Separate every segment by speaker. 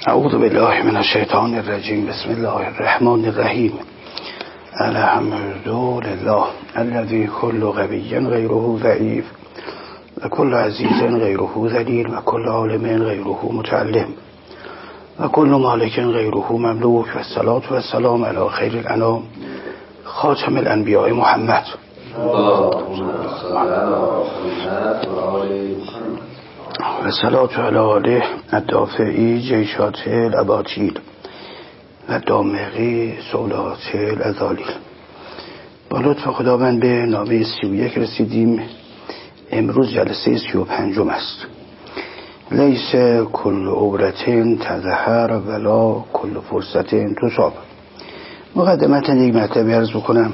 Speaker 1: اعوذ بالله من الشیطان الرجیم. بسم الله الرحمن الرحیم. الحمد لله الذي كل قوی غیره ضعیف و كل عزیز غیره ذلیل و كل عالم غیره متعلم و كل مالک غیره مملوک و الصلاة و السلام علی خیر الانام خاتم الانبیاء محمد. و صلاة علی آله الدافعی جیشات الاباطیل و دامغی سولات الازالیل. با لطف خداوند به نامه 31 رسیدیم. امروز جلسه 35 است. لیس کل عورتین تظهر ولا کل فرصتین تصاب. مقدمتا یک مطلبی عرض بکنم.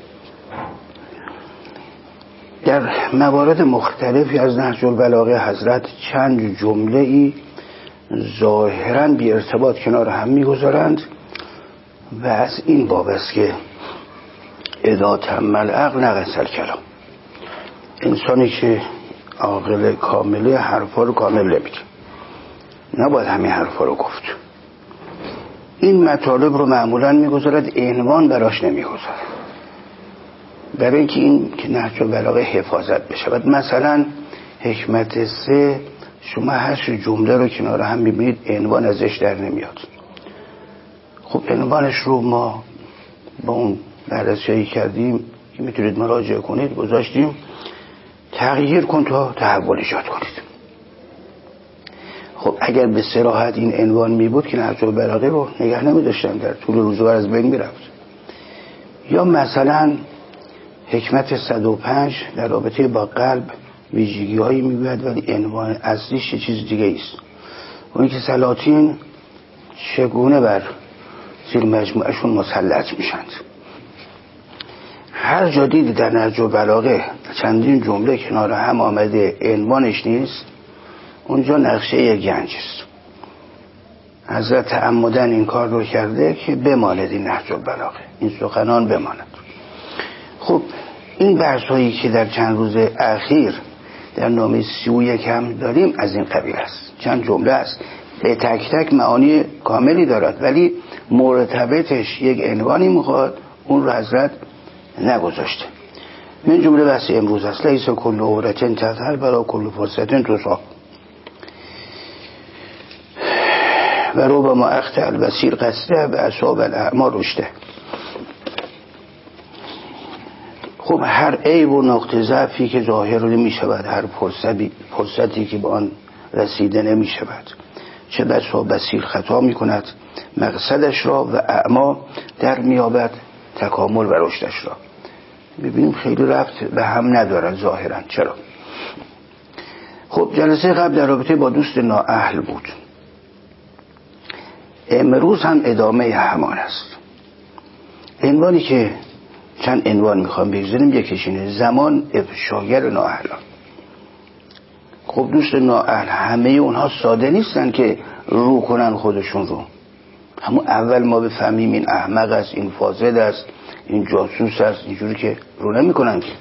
Speaker 1: در موارد مختلفی از نهج البلاغه حضرت چند جمله ای ظاهراً بی ارتباط کنار هم میگذارند و از این باب است که اذا تم العقل نقص الکلام. انسانی که عاقل کامله حرفا رو کامل نمیگه، نباید همین حرفا رو گفت. این مطالب رو معمولاً میگذارد، عنوان براش نمیگذارد، برای اینکه این که نهج البلاغه حفاظت بشود. مثلا حکمت 3 شما 8 جمله رو کنار هم میبینید، عنوان ازش در نمیاد. خب عنوانش رو ما با اون بررسی کردیم که میتونید مراجعه کنید، گذاشتیم تغییر کن تا تحول ایجاد کنید. خب اگر به صراحت این عنوان میبود که نهج البلاغه رو نگه نمیداشتن، در طول روزگار از بین میرفت. یا مثلا حکمت 105 در رابطه با قلب ویژگی هایی میگوید ولی عنوان اصلیش چیز دیگه است. اون که سلاطین چگونه بر زیر مجموعشون مسلط میشند. هر جا دیدی در نهج البلاغه چندین جمله کنار هم آمده عنوانش نیست، اونجا نقشه یک گنج است. حضرت تعمدن این کار رو کرده که بماند این نهج البلاغه، این سخنان بماند. خب این بحث هایی که در چند روز اخیر در نامه 31 هم داریم از این قبیل است. چند جمله است، به تک تک معانی کاملی دارد ولی مرتبطش یک عنوانی میخواد، اون رو حضرت نگذاشته. این جمله بحث امروز است. لیس کل عورتین تظهر ولا کل فرصتین تصاب و ربما اخطأ البصیر قصده و اصاب الاعمی رشده. خب هر عیب و نقطه ضعفی که ظاهر نمی شود، هر فرصتی که به آن رسیده نمی شود، چه بسا بصیر خطا می کند مقصدش را و اعمی در می یابد تکامل و رشدش را. ببینیم خیلی ربط به هم ندارد ظاهرا. چرا؟ خب جلسه قبل در رابطه با دوست نااهل بود، امروز هم ادامه همان است. عنوانی که چند عنوان میخوام بگذاریم، یکیش اینه زمان افشاگر نااهلان. خب دوست نااهل همه اونها ساده نیستن که رو کنن خودشون رو. همون اول ما بفهمیم این احمق است، این فاسد است، این جاسوس است، اینجوری که رو نمی کنن که.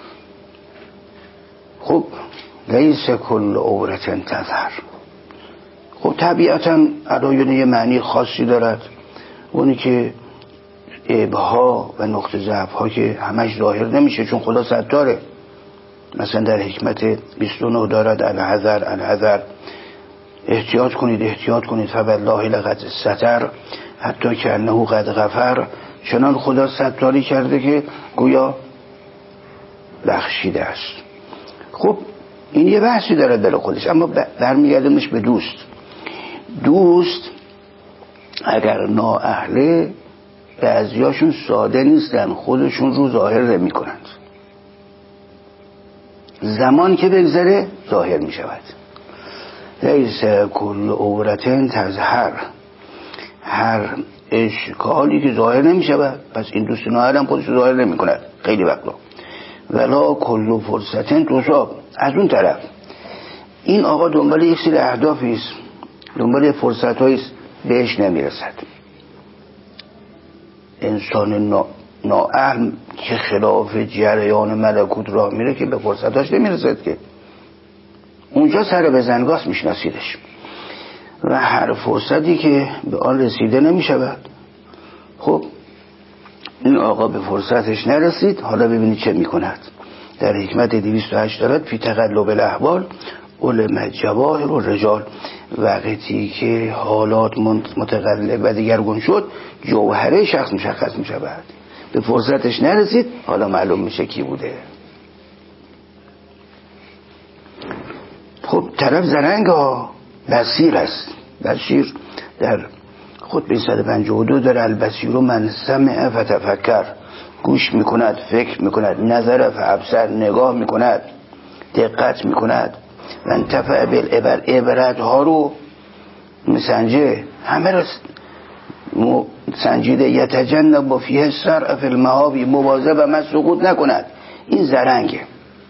Speaker 1: خب لیس کل عورتن تظهر. خب طبیعتا علایون یه معنی خاصی دارد، اونی که عیب‌ها و نقطه ضعف‌ها که همش ظاهر نمیشه چون خدا ستاره. مثلا در حکمت 29 دارد الحذر، احتیاط کنید فوالله لقد ستر حتی که انه قد غفر. چنان خدا ستاری کرده که گویا بخشیده است. خب این یه بحثی دارد برای خودش، اما برمیگردمش به دوست اگر نااهله بعضیاشون ساده نیستن، خودشون رو ظاهر نمی کنند. زمان که بگذره ظاهر می شود. لیس کل عورتین تظهر، هر اشکالی که ظاهر نمی شود، پس این دوست نااهل هم خودش ظاهر نمی کند خیلی وقتا. ولا کل فرصتین تصاب. از اون طرف این آقا دنبال یک سری اهدافی است، دنبال فرصت‌هایی است، بهش نمیرسد. انسان نااهل که خلاف جریان ملکوت راه میره که به فرصتاش نمیرسد که. اونجا سر به زنگاست میشناسیدش. و هر فرصتی که به آن رسیده نمی شود. خب این آقا به فرصتش نرسید، حالا ببینید چه می کند. در حکمت 208 دارد فی تقلب الاحوال علم جواهر و رجال، وقتی که حالات متقلب و دگرگون شد جوهره شخص مشخص می شود. به فرصتش نرسید، حالا معلوم میشه کی بوده. خب طرف زرنگ ها، بصیر است. بصیر در خطبه 152 داره البصیر من سمع فتفکر، گوش میکند، فکر میکند، نظر فابصر، نگاه میکند، دقت میکند و انتفع بالعبر، عبرت ها رو مسنجه، همه را سنجیده. یتجنب فیه السرع فی المهابی، مواظب و من سقوط نکند. این زرنگه.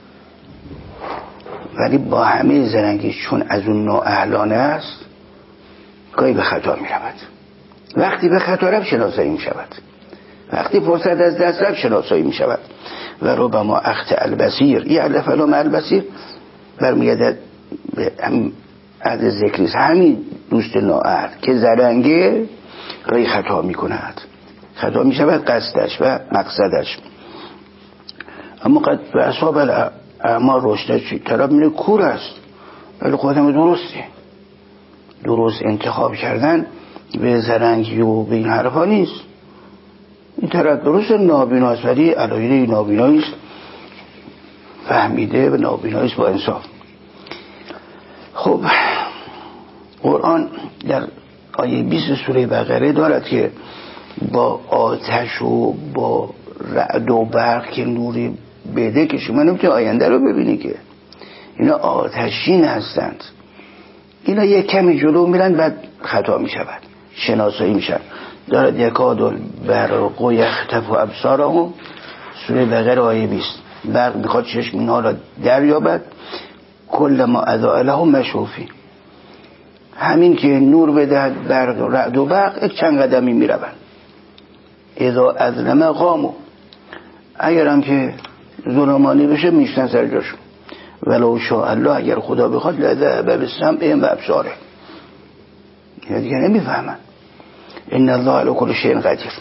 Speaker 1: ولی با همه زرنگی چون از اون نوع اهلانه است گاهی به خطا می رود. وقتی به خطا رفت شناسایی می شود، وقتی فرصت از دست رفت شناسایی می شود. و ربما اخت البصیر، این علف علام البصیر برمیگرده به عهد ذکریست، همین دوست نااهل که زرنگه گاهی خطا می کند، خطا می شود قصدش و مقصدش. اما قد به اصحاب اعمال رشده طرف میره کور است، ولی خودم درسته. درست انتخاب کردن به زرنگی و به این حرفا نیست. این طرف درست نابیناست، ولی علایل نابیناییست، فهمیده و نابیناییست با انصاف. خب قرآن در آیه 20 سوره بقره دارد که با آتش و با رعد و برق که نوری بده که شما نمیتونی آینده رو ببینی، که اینا آتشین هستند. اینا یک کمی جلو میرن بعد خطا میشود، شناسایی میشن. دارد یکاد برق و یختف و ابصارهم، سوره بقره آیه 20. برق میخواد چشم اینها را دریابد، کل ما اضاء لهم مشوفی، همین که نور بدهد برق و رعد و برق یک چند قدمی میروند. اذا اظلم قاموا، اگرم که ظلمانی بشه میشتن سر جاشون. ولو شاء الله، اگر خدا بخواد لذهب بسمعهم و ابصارهم، یا دیگه نمیفهمن. ان الله علی کل شیء قدیر.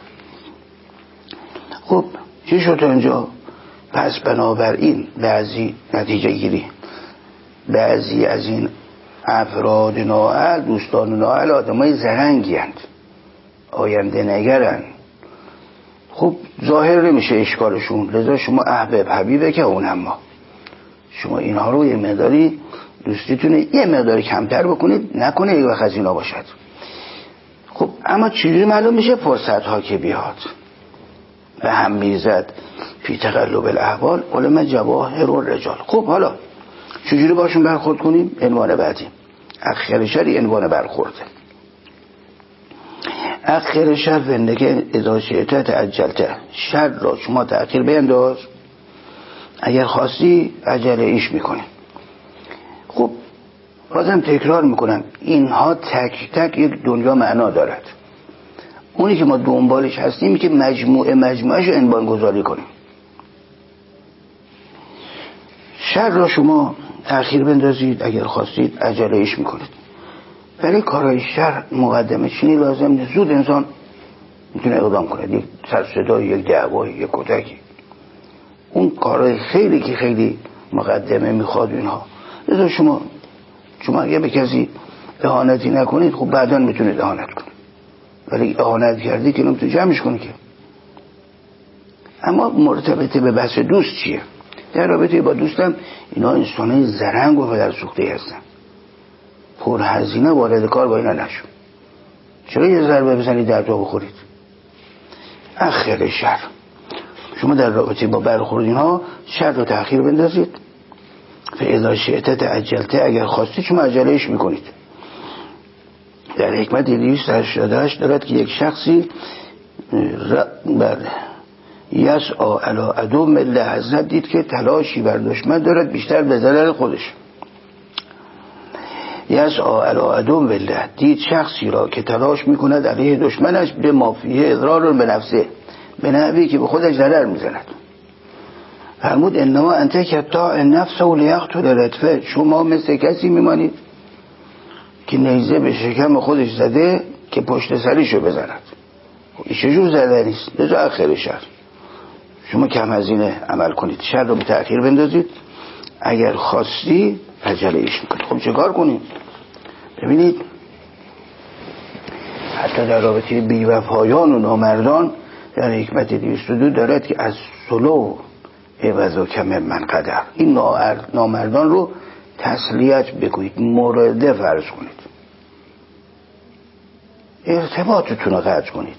Speaker 1: خب چی شد اینجا؟ پس بنابراین بعضی نتیجه گیری، بعضی از این افراد نااهل، دوستان نااهل، آدمای زرنگی هستند، آینده نگرن. خب ظاهر نمیشه اشکالشون، لذا شما احباب حبیبه که اون هم ما، شما اینها رو یه مقداری دوستیتونه یه مقداری کمتر بکنید، نکنه یک وقت از اینا باشد. خب اما چجوری معلوم میشه؟ فرصت ها که بیاد و هم میزد فی تقلب الاحوال علم جواهر و رجال. خب حالا چجوری باشون برخورد کنیم؟ عنوان بعدی، اخر شر عنوان برخورده. اخر شر فندکه اذا شئت تعجلته، شر را شما تأخیر بینداز، اگر خواستی عجله ایش میکنی. خب بازم تکرار میکنم، اینها تک تک یک دنیا معنا دارد. اونی که ما دنبالش هستیم که مجموعهش رو عنوان گذاری کنیم. شر را شما تأخیر بندازید، اگر خواستید عجله ایش میکنید. برای کارهای شر مقدمه چینی لازم نیست، زود انسان میتونه اقدام کنه، یک سرصدای، یک دعوای، یک کتکی. اون کارهای خیلی که خیلی مقدمه میخواد اینها. لذا شما اگه به کسی اهانتی نکنید، خب بعدا میتونید اهانت کنید، ولی اهانت کردی که نمیتونید جمعش کنید که. اما مرتبطه به بحث دوست چیه؟ در رابطه با دوستم اینا انسانای زرنگ و پدرسوخته هستن، پرهزینه وارد کار با اینا نشو. چرا یه ضربه بزنید در تو بخورید؟ اخر شر، شما در رابطه با برخورد اینها شر رو تأخیر بندازید. فاذا شئت تعجلته، اگر خواستید شما عجلهش میکنید. در حکمت 288 دارد که یک شخصی یسعی علی عدو الله، حضرت دید که تلاشی بر دشمن دارد بیشتر به ضرر خودش. یسعی علی عدو الله، دید شخصی را که تلاش میکند علیه دشمنش به مافیه اضرار به نفسه، به نحوی که به خودش ضرر میزند. فرمود انما انت کتاع النفس و لیقتل لطفه، شما مثل کسی میمانید که نیزه به شکم خودش زده که پشت سریشو بزند. این چجور زده نیست؟ لذا اخر شر. شما کم هزینه عمل کنید، شر رو به تأخیر بندازید، اگر خواستی عجله ایش میکنید. خب چه کار کنید؟ ببینید حتی در رابطه بیوفایان و نامردان در حکمت 202 دارد که از صلو عوض و کم من قدر، این نامردان رو تسلیت بگویید، مورده فرض کنید، ارتباطتون رو قطع کنید.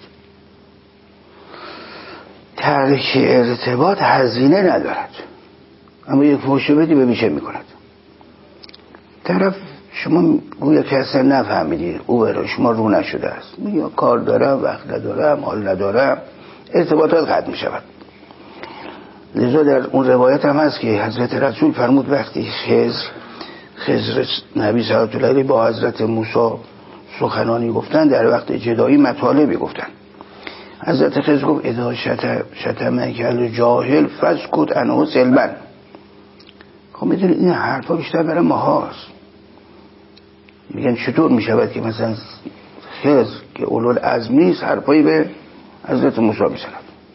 Speaker 1: ترک ارتباط هزینه ندارد، اما یک فحش بدی ببین چه میکند. طرف شما گویا که اصلا نفهمیدید، او برای شما رو نشده است، یا کار دارم، وقت ندارم، حال ندارم، ارتباطات قطع میشود. لذا در اون روایت هم هست که حضرت رسول فرمود وقتی خضر نبی صلی الله علیه با حضرت موسی سخنانی گفتن، در وقت جدایی مطالبی گفتن، حضرت خضر گفت اذا شتمک الجاهل فاسکت عنه سلبا. خب میدونید این حرفا بیشتر برای ما هست. میگن چطور میشود که مثلا خضر که اولوالعزم نیست حرفایی به حضرت موسی میزند؟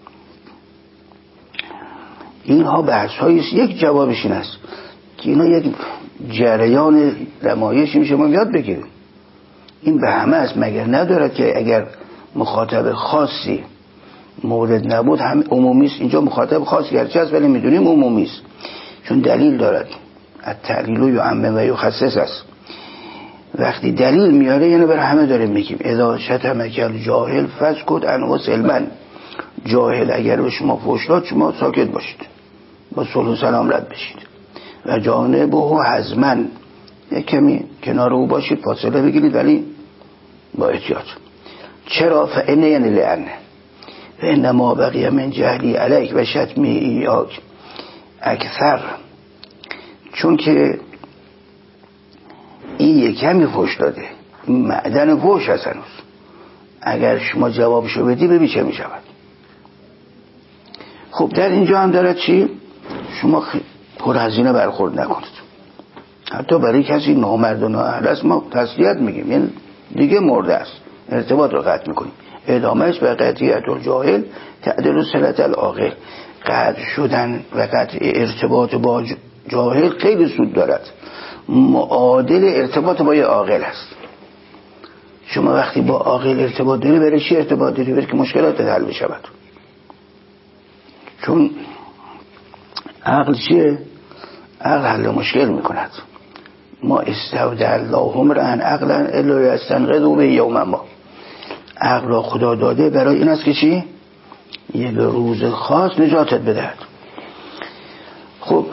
Speaker 1: اینها بحث هاییست. یک جوابش این است که اینا یک جریان نمایشی میشه، ما یاد بگیریم. این به همه است، مگر ندارد که اگر مخاطب خاصی مورد نبود هم عمومی است. اینجا مخاطب خاصی گرچه است ولی میدونیم عمومی است، چون دلیل دارد. التعلیل یعمم و یخصص است. وقتی دلیل میاره یعنی برای همه داریم میگیم اذا شتمک الجاهل فاسکت عنه سلبا. جاهل اگر به شما فحش داد شما ساکت باشید، با صلح و سلام رد بشید. و جانبه حزما، یک کمی کنار او باشید، فاصله بگیرید ولی با احتیاط. چرا؟ فإن یعنی لأن فإنما بقی من جهلی علیک و شتمی ایاک اکثر، چون که این یک کمی فحش داده، این معدن فحش هست هنوز. اگر شما جوابشو بدی ببین چه میشود. خب در اینجا هم دارد چی؟ شما پرهزینه برخورد نکنید. حتی برای کسی نامرد و نااهل است ما تسلیت میگیم، یعنی دیگه مرده است، ارتباط رو قطع میکنیم. ادامهش به قطعیت الجاهل تعدل صلة العاقل. قطع شدن و قطع ارتباط با جاهل خیلی سود دارد، معادل ارتباط با یه عاقل است. شما وقتی با عاقل ارتباط داری برای چی ارتباط داری؟ برای که مشکلات حل بشود. چون عقل چیه؟ عقل حل مشکل میکند. ما استودع الله امرا عقلا الا یستنقذه به یوم ما. عقل را خدا داده برای این است که چی؟ یک روز خاص نجاتت بدهد. خب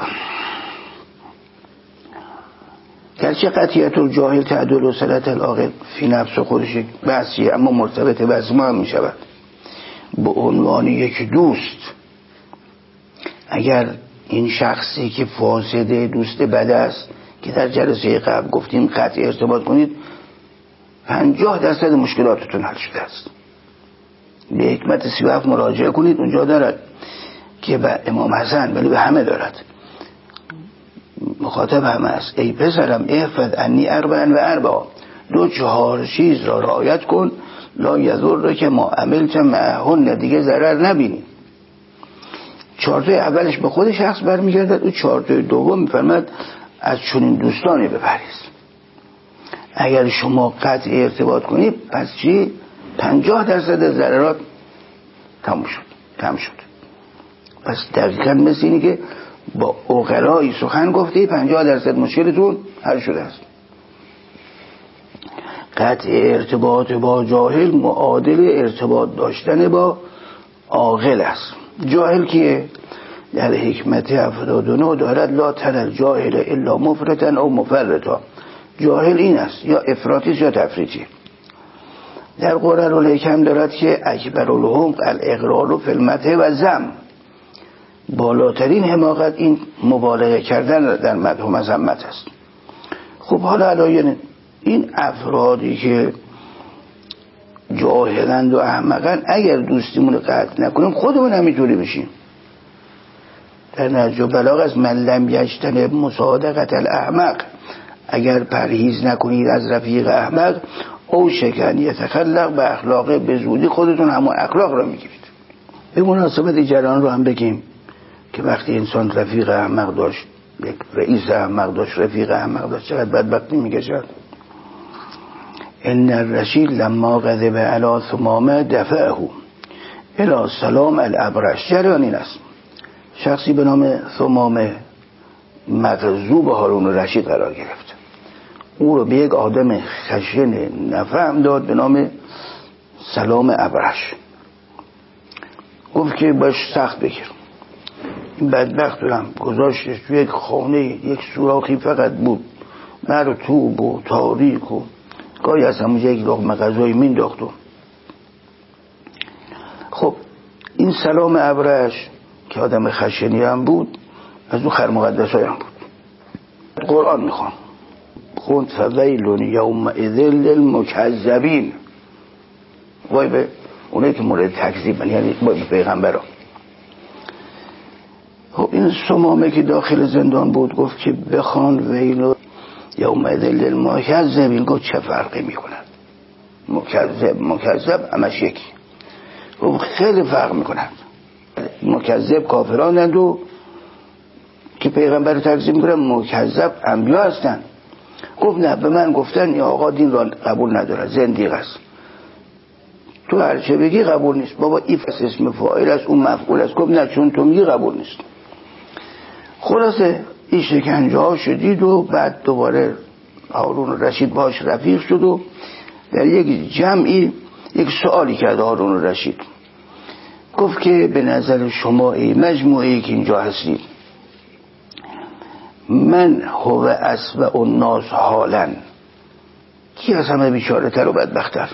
Speaker 1: گرچه قطعیت الجاهل تعدل و صلة العاقل فی نفس خودش بحثیه، اما مرتبط به ما هم می شود. به عنوان یک دوست، اگر این شخصی که فاسده دوست بد است که در جلسه قبل گفتیم قطع ارتباط کنید، 50% مشکلاتتون حل شده است. به حکمت 37 مراجعه کنید، اونجا دارد که به امام حسن، ولی به همه دارد، مخاطب همه است. ای پسرم احفظ عنی اربعا و اربعا، 4 چیز را رعایت کن، لا یضر که ما عملت معهن، دیگه ضرر نبینی. 4 اولش به خود شخص برمیگردد، او 4 دوم میفرماد از چنین دوستانی بپرهیز. اگر شما قطع ارتباط کنید پس چی؟ 50% ضررات تموم شد. پس دقیقا مثل اینی که با عقلای سخن گفتی 50% مشکلتون حل شده است. قطع ارتباط با جاهل معادل ارتباط داشتن با عاقل است. جاهل کیه؟ در حکمت 79 دارد لا تر الجاهل الا مفرطا او مفرطا. جاهل این است، یا افراطی یا تفریطی. در قرآن الحکم دارد که اکبر الحمق الاغرار فی المدح و ذم. بالاترین حماقت این مبالغه کردن در مدح و مذمت است. خب حالا علایه این افرادی که جاهلند و احمقند، اگر دوستیمون قطع نکنیم خودمون همینطوری بشیم. در نهج البلاغه از من لم یجتنب مصادقة الاحمق اگر پرهیز نکنید از رفیق احمق او شکن یتخلق به اخلاقه، به زودی خودتون همون اخلاق را میگیرید. به مناسبت جریان رو هم بگیم که وقتی انسان رفیق احمق داشت، یک رئیس احمق داشت، رفیق احمق داشت، چقدر بدبختی میکشد. ان الرشید لما غضب علی ثمامه دفعه الی سلام الابرش. جریان این است: شخصی به نام ثمامه مغضوب هارون الرشید قرار گرفت، او رو به یک آدم خشن نفهم داد به نام سلام ابرش. گفت که باش سخت بگیر. این بدبخت رو هم گذاشتش توی یک خانه، یک سوراخی فقط بود، مرطوب و تاریک و گاهی از همونجا یک لقمه غذایی مینداخت. خب این سلام ابرش که آدم خشنی هم بود، از اون خر مقدسای هم بود. قرآن میخوان خوند فویل یومئذ للمکذبین، وای به اونایی که مورد تکذیبن، یعنی وای به پیغمبران. خب این ثمامه که داخل زندان بود گفت که بخوان ویل یومئذ للمکذبین. گفت چه فرقی میکنن؟ مکذب همش یکی. گفت خیلی فرق میکنن. مکذب کافرانند و که پیغمبر رو تکذیب میکنن، مکذب انبیا هستن. گفت نه، به من گفتن این آقا دین را قبول نداره، زندیق است، تو هرچه بگی قبول نیست. بابا این اسم فاعل است، اون مفعول است. گفت نه، چون تو میگی قبول نیست. خلاصه این شکنجه ها شدید و بعد دوباره هارون رشید باش رفیق شد و در یک جمعی یک سوالی کرد هارون رشید. گفت که به نظر شما ای مجموعه‌ای که اینجا هستید، من هو اسوأ الناس حالا، کی از همه بیچاره تر و بدبخت‌تر؟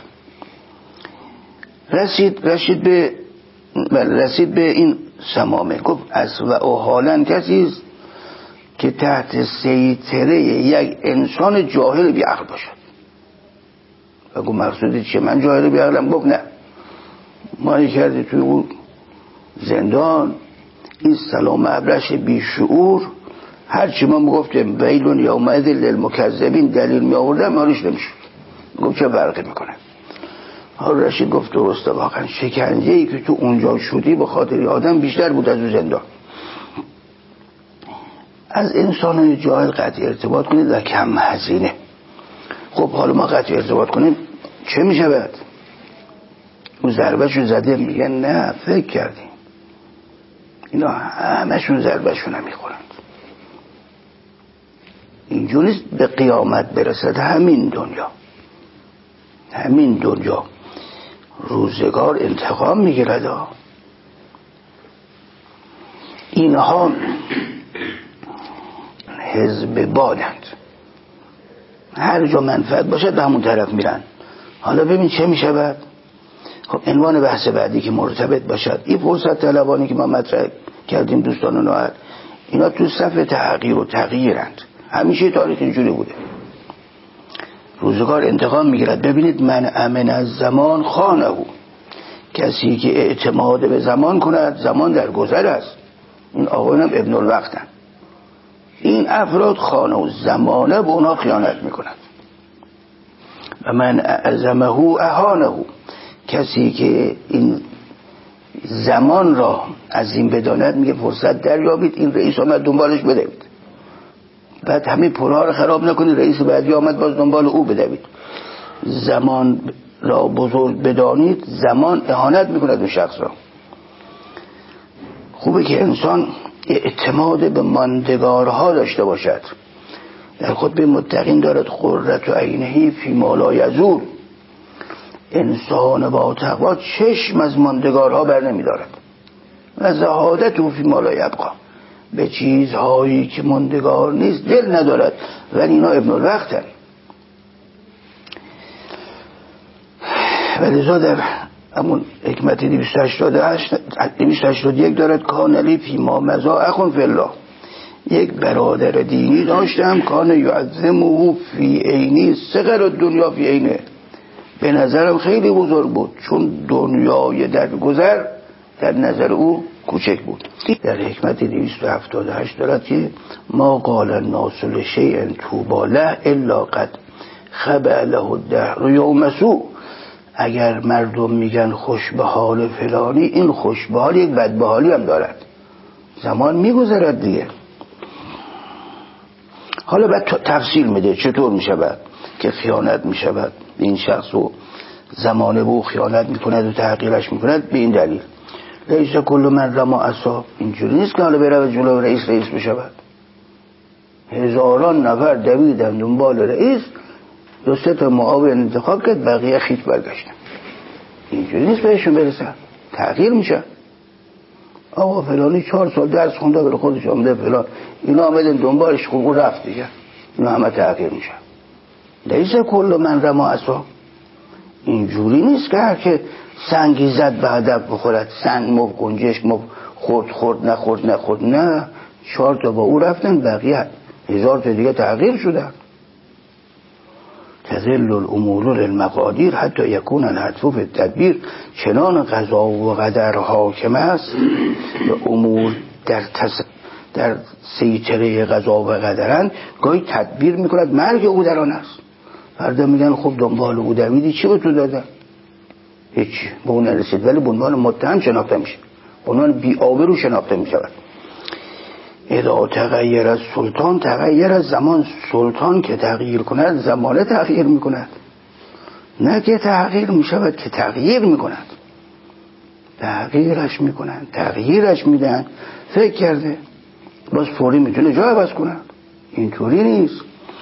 Speaker 1: رسید به این ثمامه. گفت اسوأ حالا کسی است که تحت سیطره یک انسان جاهل بی عقل باشد. و گفت مقصودی چیه؟ من جاهل بی عقلم؟ گفت نه، ما کردی توی اون زندان این سلام ابرش بی شعور هرچی ما میگفتیم ویلون یومئذ للمکذبین دلیل می آوردم مالش نمیشد. گفت چه فرقی میکنه؟ هارون رشید گفت درسته، واقعا شکنجه ای که تو اونجا شدی به خاطر آدم بیشتر بود از اون زندان. از انسان جاهل قطع ارتباط کنید و کم هزینه. خب حالا ما قطع ارتباط کنیم چه میشه بعد؟ اون ضربه شو زده، میگن نه فکر کردیم. اینا همشون ضربه شو نمیخورند. اینجور نیست به قیامت برسد. همین دنیا روزگار انتقام میگیرد. اینها حزب بادند، هر جا منفعت باشه به همون طرف میرن. حالا ببین چه میشه بعد. خب عنوان بحث بعدی که مرتبط باشد، این فرصت طلبانی که ما مطرح کردیم دوستان و نوعد، اینا تو صف تحقیر و تغییرند. همیشه تاریخ اینجوری بوده. روزگار انتقام میگیرد. ببینید من امن از زمان خانه، کسی که اعتماد به زمان کند زمان در گذر است. این آقایان هم ابن الوقتن. این افراد خانه و زمانه به اونا خیانت میکند. و من اعظمه اهانه، کسی که این زمان را عظیم بداند میگه فرصت دریابید، این رئیس آمد دنبالش بدوید. بعد همه پرها رو خراب نکنید، رئیس بعدی آمد باز دنبال او بدوید. زمان را بزرگ بدانید، زمان اهانت میکند به شخص را. خوبه که انسان اعتماد به ماندگارها داشته باشد. در خطبه متقین دارد قرة عینه فی ما لا یزول. انسان با تقوا چشم از ماندگارها بر نمی دارد و زهادت او فی ما لا یبقا، به چیزهایی که ماندگار نیست دل ندارد. ولی اینا ابن الوقتن. ولذا در همون حکمت 281 دارد کان لی فی ما مضی اخ فی الله، یک برادر دینی داشتم کان یعظمه فی عینی صغر الدنیا فی عینه، به نظرم خیلی بزرگ بود چون دنیای در گذر در نظر او کوچک بود. در حکمت 278 دارد که ما قال الناس لشیء طوبی له الا قد خبأ له الدهر یوم سوء. اگر مردم میگن خوش به حال فلانی، این خوش به حال یک بد به حالی هم دارد، زمان میگذرد دیگه. حالا بعد تفصیل میده چطور میشود که خیانت میشود، این شخص و زمانه به او خیانت میکند و تحقیرش میکند به این دلیل. لیس کل من رما عصا، اینجوری نیست که حالا بره جلو رئیس بشود. هزاران نفر دویدن دنبال رئیس، 2-3 تا معاون انتخاب کرد، بقیه خیت برگشتن. اینجوری نیست بهشون برسن، تغییر میشه. آقا فلانی 4 سال درس خونده بره خودش آمده فلان، اینا آمدن دنبالش، خوب رفت دیگه، اینا همه تغییر میشه. لیس کل من رما عصا، اینجوری نیست که هر که سنگی زد به هدف بخورد. سنگ مو گنجش مو خورد نخورد، نه 4 تا با او رفتن، بقیه 1000 تا دیگه تغییر شدن. تذل الامور للمقادیر حتی یکون الهدف فی التدبیر. چنان قضا و قدر حاکم است به امور در سیطره قضا و قدرند، گاهی تدبیر میکند مرگ او در آن است. فردا میگن خب دنبال او دویدی، چی به تو دادن؟ هیچ، به اون نرسید، ولی به عنوان متهم شناخته میشه، به عنوان بی‌آبرو شناخته میشود. اذا تغییر از سلطان، تغییر از زمان، سلطان که تغییر کند زمانه تغییر میکند، نه که تغییر میشود که تغییر میکند. تغییرش میدن، فکر کرده باز فوری میتونه جا عوض کند، اینطوری نیست.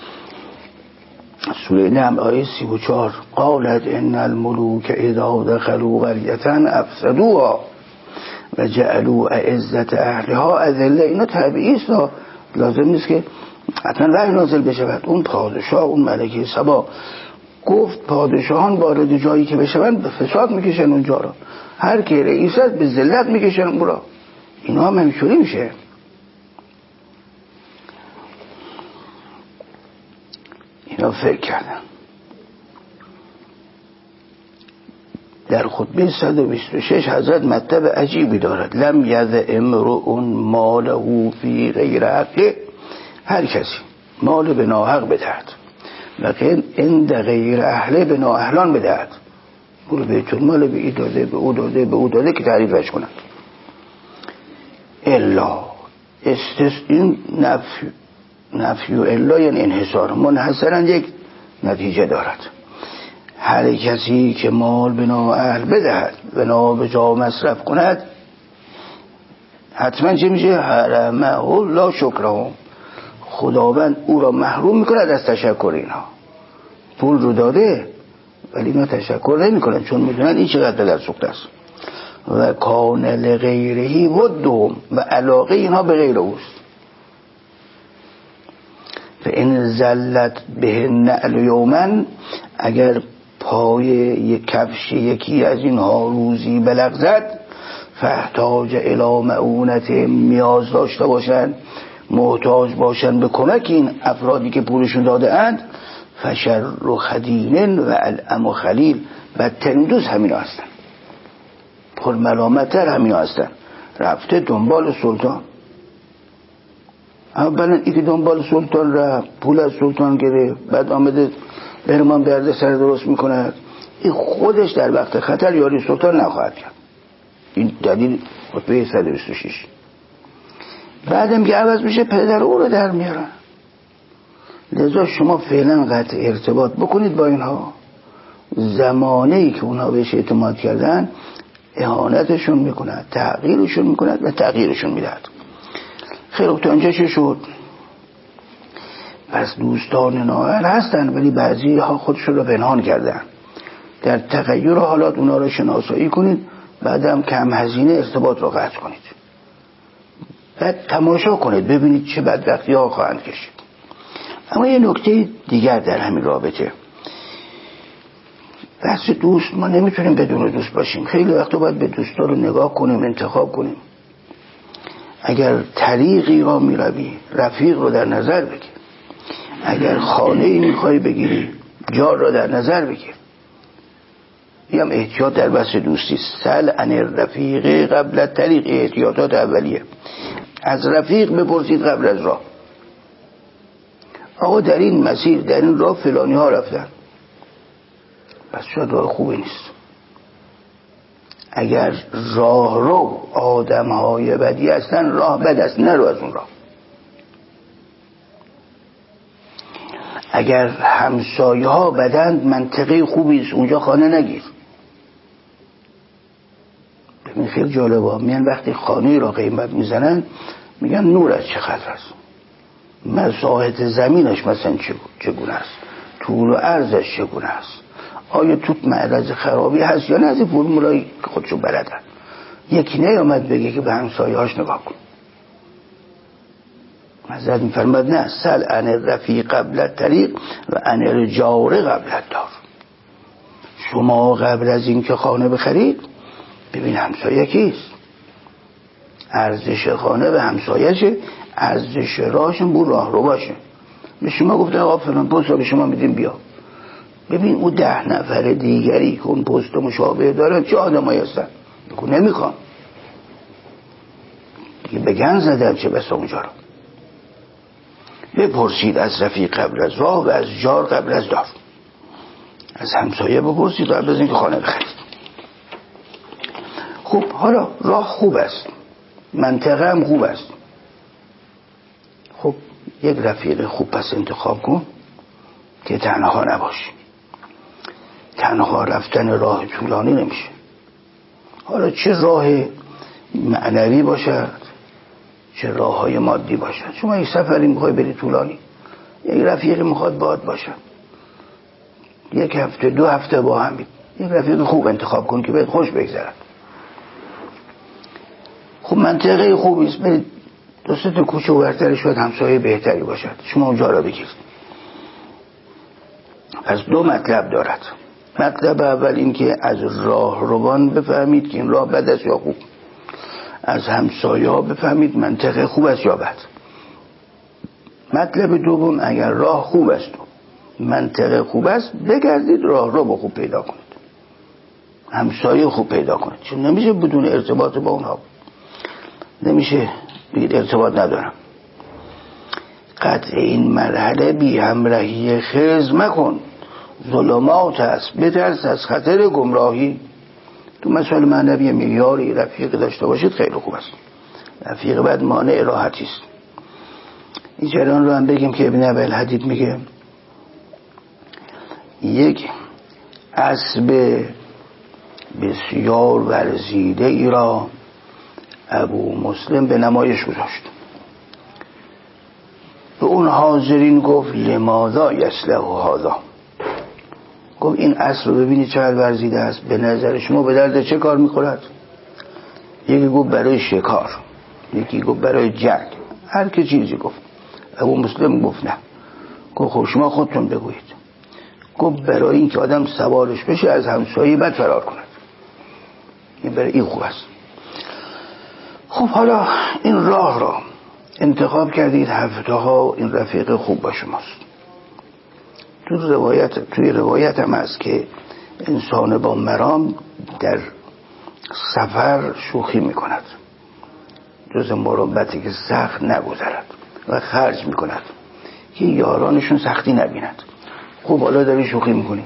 Speaker 1: سوره نمل آیه 34 قالت ان الملوک اذا دخلوا قریة افسدوها و جعلوا عزت اهلها اذله. اینا طبیعی است، لازم نیست که حتما وحی نازل بشود. اون پادشاه، اون ملکه سبا گفت پادشاهان وارد جایی که بشوند به فساد میکشن اونجا را، هر که رئیس است به ذلت میکشن اون را. اینا هم همینطوری میشه. اینا فکر کردن. در خطبه 126 حضرت مطلب عجیبی دارد. لم یذ امرؤ ماله فی غیر حقه، هر کسی مال به ناحق بدهد لکن عند غیر اهله به نااهلان بدهد، پول بیت المال به این داده، به او داده که تعریفش کنند. الا این نفی و الا یعنی انحصار، منحصرا یک نتیجه دارد. هر کسی که مال به نااهل بدهد و نابجا مصرف کند، حتما چه میشه؟ حرمه الله شکرهم، خداوند او را محروم میکند از تشکر اینها. پول رو داده ولی اینا تشکر نمی کنند، چون میدونن این چقدر در سوخت است. و کان لغیرهی ودهم، و علاقه اینها به غیر اوست. فان زلت به نعل یوما، اگر پای یک کفش یکی از اینها روزی بلغزد، فاحتاج الی معونت، نیاز داشته باشند، محتاج باشند به کمک این افرادی که پولشون داده اند، فشر خدین و الام خلیل، بدترین دوست همین هستن، پر ملامتر همین هستن. رفته دنبال سلطان، اولا ای که دنبال سلطان رفت، پول از سلطان گرفت، بعد آمده برمان برده سر درست میکند، این خودش در وقت خطر یاری سلطان نخواهد کرد. این دلیل خطبه 126. بعدم که عوض میشه پدر او رو در میارن. لذا شما فعلا قطع ارتباط بکنید با اینها. زمانه‌ای که اونها بهش اعتماد کردن اهانتشون میکند، تغییرشون میکند و تغییرشون میدهد. خیلی تا اینجا چه شد؟ پس دوستان نااهل هستن ولی بعضی ها خودشون رو پنهان کردن. در تغییر حالات اونا رو شناسایی کنید، بعدم کم هزینه ارتباط رو قطع کنید، بعد تماشا کنید ببینید چه بدبختی ها خواهند کشید. اما یه نکته دیگر در همین رابطه، بحث دوست، ما نمیتونیم بدون دوست باشیم. خیلی وقتا باید به دوستا رو نگاه کنیم، انتخاب کنیم. اگر طریقی را میروی، رفیق رو در نظر بگیر. اگر خانه‌ای میخوای بگیری، جار را در نظر بگیر. این هم احتیاط در بحث دوستی. سل عن الرفیق قبل الطریق، احتیاطات اولیه. از رفیق بپرسید قبل از راه. آقا در این مسیر، در این راه فلانی ها رفتن، پس شاید راه خوبی نیست. اگر راه رو آدم های بدی هستن، راه بد است، نرو از اون راه. اگر همسایه ها بدند، منطقه خوبی است، اونجا خانه نگیر. ببین خیلی جالبه، میان وقتی خانه را قیمت میزنن میگن نورش چقدر است، مساحت زمینش مثلا چگونه است، طول و عرضش چگونه است، آیا تو معرض خرابی هست یا نه. از این فرمولایی که خودشو بلدن. یکی نیامد بگه که به همسایه هاش نگاه کن. حضرت میفرماد نه، سل عن الرفیق قبل الطریق و عن الجار قبل الدار. شما قبل از این که خانه بخرید ببین همسایه کیست، ارزش خانه به همسایه چه، ارزش راهشون بو راه رو باشه. به شما گفته آقا فلان پست رو به شما میدیم بیا، ببین اون 10 نفر دیگری که اون پست مشابه دارن چه آدمایی هستن، بگو نمیخوام دیگه، بگن زدن چه بس اونجا رو. بپرسید از رفیق قبل از راه و از جار قبل از دار. از همسایه بپرسید قبل از اینکه خانه بخرید. خب حالا راه خوب است، منطقه هم خوب است. خب یک رفیق خوب پس انتخاب کن که تنها نباشی. تنها رفتن راه طولانی نمیشه. حالا چه راه معنوی باشد چه راه های مادی باشد. شما یک سفری میخوای بری طولانی، یک رفیق میخواد باهات باشه، 1 هفته 2 هفته با هم بید. یک رفیق خوب انتخاب کن که بهت خوش بگذرد. خب منطقه خوبی است، برید 2-3 تا کوچه ورترش شاید همسایه بهتری باشد، شما اونجا را بگیرید. پس 2 مطلب دارد. مطلب اول این که از راه روان بفهمید که این راه بد است یا خوب. از همسایه ها بفهمید منطقه خوب است یا بد. مطلب دوم، اگر راه خوب است منطقه خوب است، بگردید راه رو خوب پیدا کنید، همسایه خوب پیدا کنید. چون نمیشه بدون ارتباط با اونها، نمیشه بگید ارتباط ندارم. قطع این مرحله بی همراهی خز مکن، ظلمات است، بترس از خطر گمراهی. تو مسائل معنوی معیاری رفیق داشته باشید خیلی خوب است. رفیق بعد مانع راحتی است. این جریان رو هم بگیم که ابن ابی‌الحدید میگه یک اسب بسیار ورزیده ای را ابو مسلم به نمایش گذاشت. به اون حاضرین گفت لماذا یصلح هذا، گفت این اسب رو ببینید چقدر ورزیده است، به نظر شما به درد چه کار میخورد؟ یکی گفت برای شکار، یکی گفت برای جنگ، هر که چیزی گفت. ابو مسلم گفت نه، گفت خب شما خودتون بگویید. گفت برای این که آدم سوارش بشه از همسایه بد فرار کند، این برای این خوب است. خب حالا این راه را انتخاب کردید، هفته ها این رفیق خوب با شماست. توی روایت هم هست که انسان با مرام در سفر شوخی میکند، جز مروتی که سخت نگذرد و خرج میکند که یارانشون سختی نبیند. خب حالا داری شوخی میکنیم،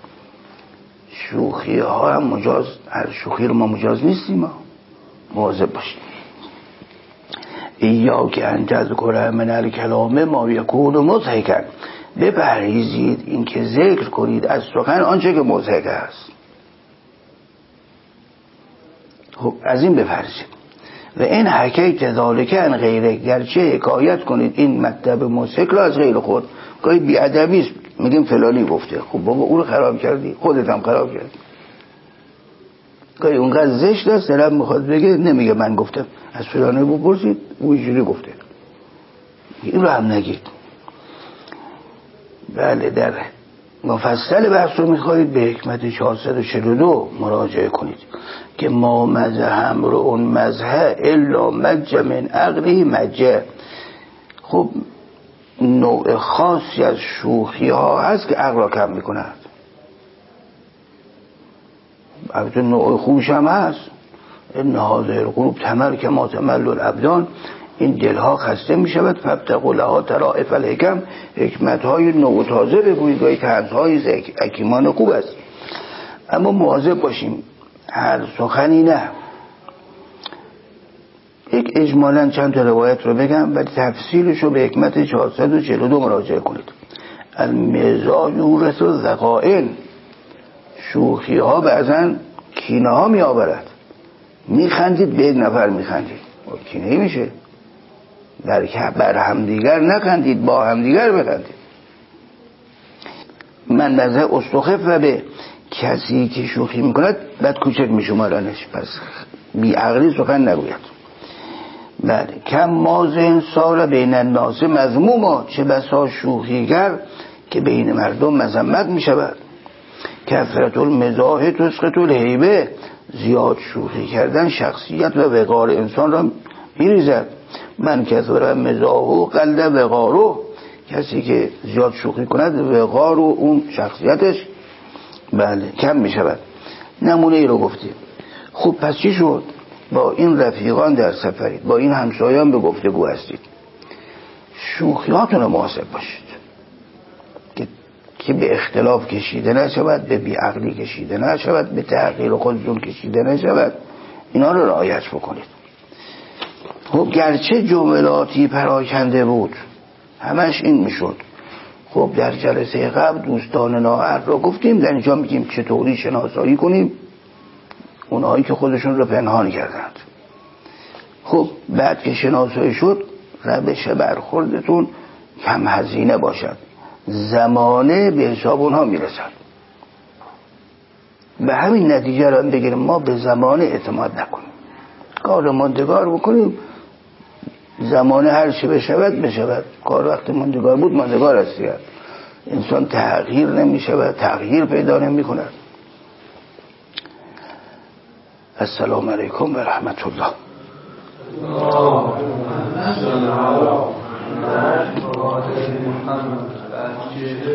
Speaker 1: شوخی ها هم مجاز، هر شوخی رو ما مجاز نیستیم، ما مواظب باشیم. ایاک ان تذکر من الکلام ما یکون مضحکا، بپرهیزید این که ذکر کنید از سخن آنچه که مضحک است. خب از این بپرهیزید. و این حکیت ذالک عن غیره، گرچه حکایت کنید این مطلب مضحک را از غیر خود، گاهی بی‌ادبی است میگیم فلانی گفته، خب بابا اون رو خراب کردی، خودت هم خراب کردی. گاهی اونقدر زشت است طرف میخواد بگه، نمیگه من گفتم، از فلانی بپرسید او اینجوری گفته، این رو هم نگید. بله در مفصل بحث رو میخواهید به حکمت 442 مراجعه کنید که ما مزه امرؤ مزه الا مج من عقله مجه. خب نوع خاصی از شوخی ها هست که عقل را کم میکند. البته نوع خوبش هم هست، ان هذه القلوب تمل کما تمل الابدان، این دلها خسته می شود، فابتغوا لها طرائف الحکم، حکمت های نو و تازه بگویید، گاهی طنزهای حکیمان خوب است. اما مواظب باشیم هر سخنی نه. یک اجمالا چند تا روایت رو بگم ولی تفصیلش رو به حکمت 442 مراجعه کنید. المزاح یورث الذقائن، شوخی ها بعضن کینه ها می آورد. می خندید به یک نفر می خندید، کینه میشه. بر همدیگر نخندید، با همدیگر بخندید. من نظر استخف و به کسی که شوخی میکند بد کوچک میشمارنش، پس بی عقلی سخن نگوید. بله، کم مازن سال بین الناس مذموما، چه بسا شوخیگر که بین مردم مذمت میشود. کثرت المزاح تسقط الهیبه، زیاد شوخی کردن شخصیت و وقار انسان را میریزد. من کثر مزاحو قل وقارو، کسی که زیاد شوخی کند وقار و اون شخصیتش بله کم می شود. نمونه ای رو گفتیم. خب پس چی شد؟ با این رفیقان در سفرید، با این همسایان به گفتگو هستید، شوخیاتون رو محاسب باشید که به اختلاف کشیده نشود، به بیعقلی کشیده نشود، به تحقیر خودتون کشیده نشود. اینا رو رعایت بکنید. خب گرچه جملاتی پراکنده بود همش این میشد. خب در جلسه قبل دوستان نااهل رو گفتیم، در اینجا میگیم چطوری شناسایی کنیم اونهایی که خودشون رو پنهان کردند. خب بعد که شناسایی شد روش برخوردتون کم هزینه باشد، زمانه به حساب اونها میرسد. به همین نتیجه رو بگیریم ما به زمانه اعتماد نکنیم، کار ماندگار بکنیم، زمانه هر چه بشود. کار وقت ماندگار بود ماندگار است. انسان تغییر نمی شود، تغییر پیدا نمی کند. السلام علیکم و رحمت الله.